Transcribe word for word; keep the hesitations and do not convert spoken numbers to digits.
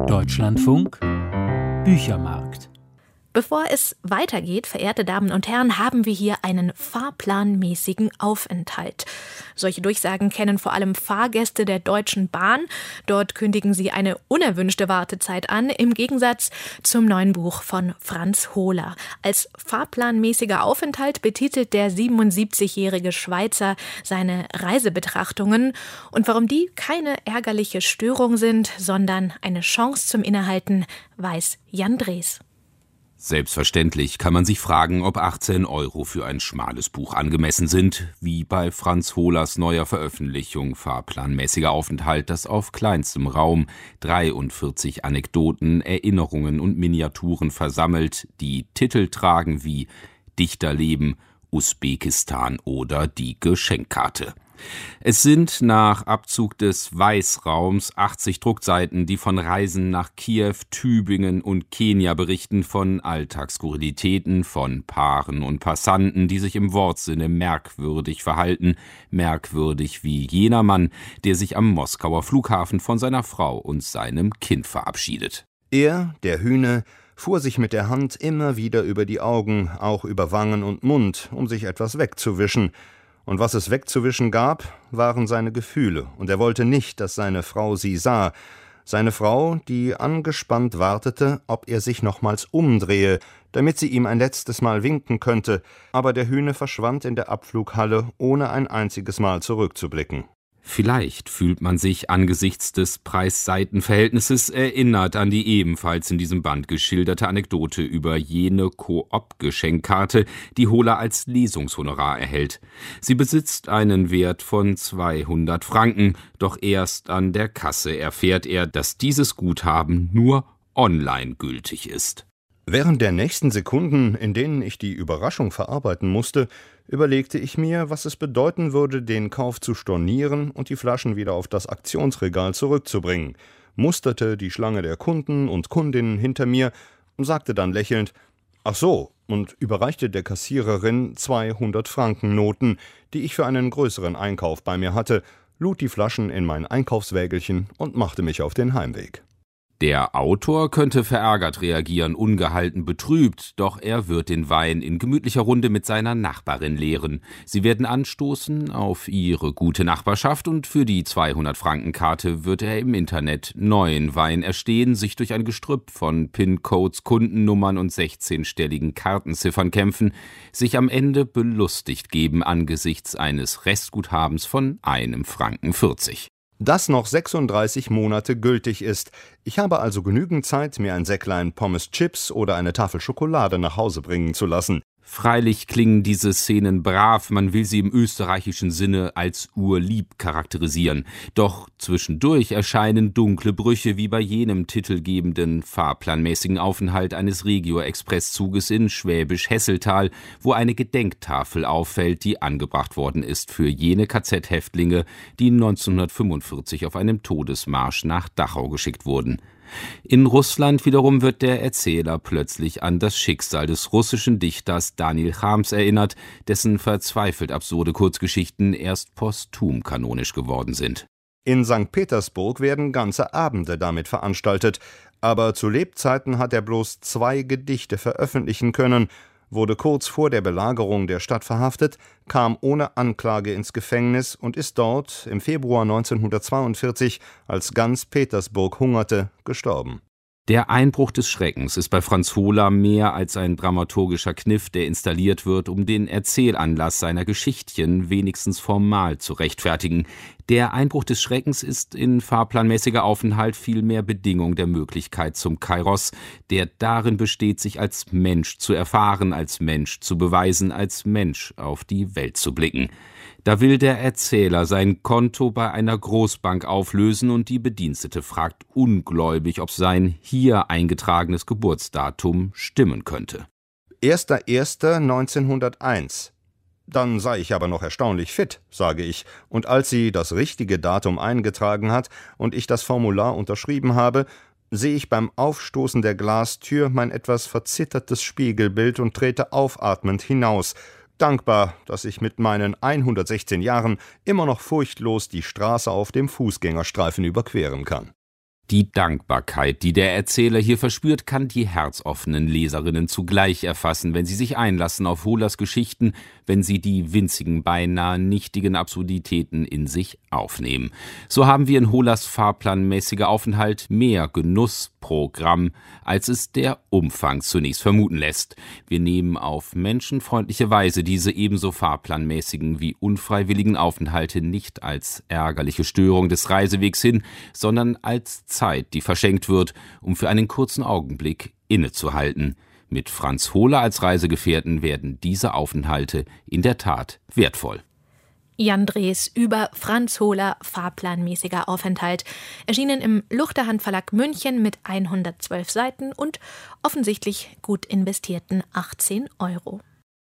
Deutschlandfunk Büchermarkt. Bevor es weitergeht, verehrte Damen und Herren, haben wir hier einen fahrplanmäßigen Aufenthalt. Solche Durchsagen kennen vor allem Fahrgäste der Deutschen Bahn. Dort kündigen sie eine unerwünschte Wartezeit an, im Gegensatz zum neuen Buch von Franz Hohler. Als fahrplanmäßiger Aufenthalt betitelt der siebenundsiebzigjährige Schweizer seine Reisebetrachtungen. Und warum die keine ärgerliche Störung sind, sondern eine Chance zum Innehalten, weiß Jan Drees. Selbstverständlich kann man sich fragen, ob achtzehn Euro für ein schmales Buch angemessen sind, wie bei Franz Hohlers neuer Veröffentlichung Fahrplanmäßiger Aufenthalt, das auf kleinstem Raum dreiundvierzig Anekdoten, Erinnerungen und Miniaturen versammelt, die Titel tragen wie Dichterleben, Usbekistan oder die Geschenkkarte. Es sind nach Abzug des Weißraums achtzig Druckseiten, die von Reisen nach Kiew, Tübingen und Kenia berichten, von Alltagsskurrilitäten, von Paaren und Passanten, die sich im Wortsinne merkwürdig verhalten, merkwürdig wie jener Mann, der sich am Moskauer Flughafen von seiner Frau und seinem Kind verabschiedet. Er, der Hühne, fuhr sich mit der Hand immer wieder über die Augen, auch über Wangen und Mund, um sich etwas wegzuwischen. Und was es wegzuwischen gab, waren seine Gefühle, und er wollte nicht, dass seine Frau sie sah. Seine Frau, die angespannt wartete, ob er sich nochmals umdrehe, damit sie ihm ein letztes Mal winken könnte, aber der Hühne verschwand in der Abflughalle, ohne ein einziges Mal zurückzublicken. Vielleicht fühlt man sich angesichts des Preis-Seiten-Verhältnisses erinnert an die ebenfalls in diesem Band geschilderte Anekdote über jene Coop-Geschenkkarte, die Hohler als Lesungshonorar erhält. Sie besitzt einen Wert von zweihundert Franken, doch erst an der Kasse erfährt er, dass dieses Guthaben nur online gültig ist. Während der nächsten Sekunden, in denen ich die Überraschung verarbeiten musste, überlegte ich mir, was es bedeuten würde, den Kauf zu stornieren und die Flaschen wieder auf das Aktionsregal zurückzubringen, musterte die Schlange der Kunden und Kundinnen hinter mir und sagte dann lächelnd, »Ach so«, und überreichte der Kassiererin zweihundert Franken Noten, die ich für einen größeren Einkauf bei mir hatte, lud die Flaschen in mein Einkaufswägelchen und machte mich auf den Heimweg. Der Autor könnte verärgert reagieren, ungehalten betrübt, doch er wird den Wein in gemütlicher Runde mit seiner Nachbarin leeren. Sie werden anstoßen auf ihre gute Nachbarschaft und für die zweihundert-Franken-Karte wird er im Internet neuen Wein erstehen, sich durch ein Gestrüpp von PIN-Codes, Kundennummern und sechzehnstelligen Kartenziffern kämpfen, sich am Ende belustigt geben angesichts eines Restguthabens von einem Franken vierzig. Das noch sechsunddreißig Monate gültig ist. Ich habe also genügend Zeit, mir ein Säcklein Pommes Chips oder eine Tafel Schokolade nach Hause bringen zu lassen. Freilich klingen diese Szenen brav, man will sie im österreichischen Sinne als urlieb charakterisieren. Doch zwischendurch erscheinen dunkle Brüche wie bei jenem titelgebenden fahrplanmäßigen Aufenthalt eines Regio-Express-Zuges in Schwäbisch-Hesseltal, wo eine Gedenktafel auffällt, die angebracht worden ist für jene K Z-Häftlinge, die neunzehnhundertfünfundvierzig auf einem Todesmarsch nach Dachau geschickt wurden. In Russland wiederum wird der Erzähler plötzlich an das Schicksal des russischen Dichters Daniel Chams erinnert, dessen verzweifelt absurde Kurzgeschichten erst posthum kanonisch geworden sind. In Sankt Petersburg werden ganze Abende damit veranstaltet, aber zu Lebzeiten hat er bloß zwei Gedichte veröffentlichen können, wurde kurz vor der Belagerung der Stadt verhaftet, kam ohne Anklage ins Gefängnis und ist dort im Februar neunzehnhundertzweiundvierzig, als ganz Petersburg hungerte, gestorben. Der Einbruch des Schreckens ist bei Franz Hohler mehr als ein dramaturgischer Kniff, der installiert wird, um den Erzählanlass seiner Geschichtchen wenigstens formal zu rechtfertigen. Der Einbruch des Schreckens ist in fahrplanmäßiger Aufenthalt vielmehr Bedingung der Möglichkeit zum Kairos, der darin besteht, sich als Mensch zu erfahren, als Mensch zu beweisen, als Mensch auf die Welt zu blicken. Da will der Erzähler sein Konto bei einer Großbank auflösen und die Bedienstete fragt ungläubig, ob sein hier eingetragenes Geburtsdatum stimmen könnte. erster erster neunzehnhunderteins. Dann sei ich aber noch erstaunlich fit, sage ich, und als sie das richtige Datum eingetragen hat und ich das Formular unterschrieben habe, sehe ich beim Aufstoßen der Glastür mein etwas verzittertes Spiegelbild und trete aufatmend hinaus, dankbar, dass ich mit meinen hundertsechzehn Jahren immer noch furchtlos die Straße auf dem Fußgängerstreifen überqueren kann. Die Dankbarkeit, die der Erzähler hier verspürt, kann die herzoffenen Leserinnen zugleich erfassen, wenn sie sich einlassen auf Hohlers Geschichten, wenn sie die winzigen, beinahe nichtigen Absurditäten in sich aufnehmen. So haben wir in Hohlers fahrplanmäßiger Aufenthalt mehr Genussprogramm, als es der Umfang zunächst vermuten lässt. Wir nehmen auf menschenfreundliche Weise diese ebenso fahrplanmäßigen wie unfreiwilligen Aufenthalte nicht als ärgerliche Störung des Reisewegs hin, sondern als Zeit, die verschenkt wird, um für einen kurzen Augenblick innezuhalten. Mit Franz Hohler als Reisegefährten werden diese Aufenthalte in der Tat wertvoll. Jan Drees über Franz Hohler, fahrplanmäßiger Aufenthalt, erschienen im Luchterhand Verlag München mit hundertzwölf Seiten und offensichtlich gut investierten achtzehn Euro.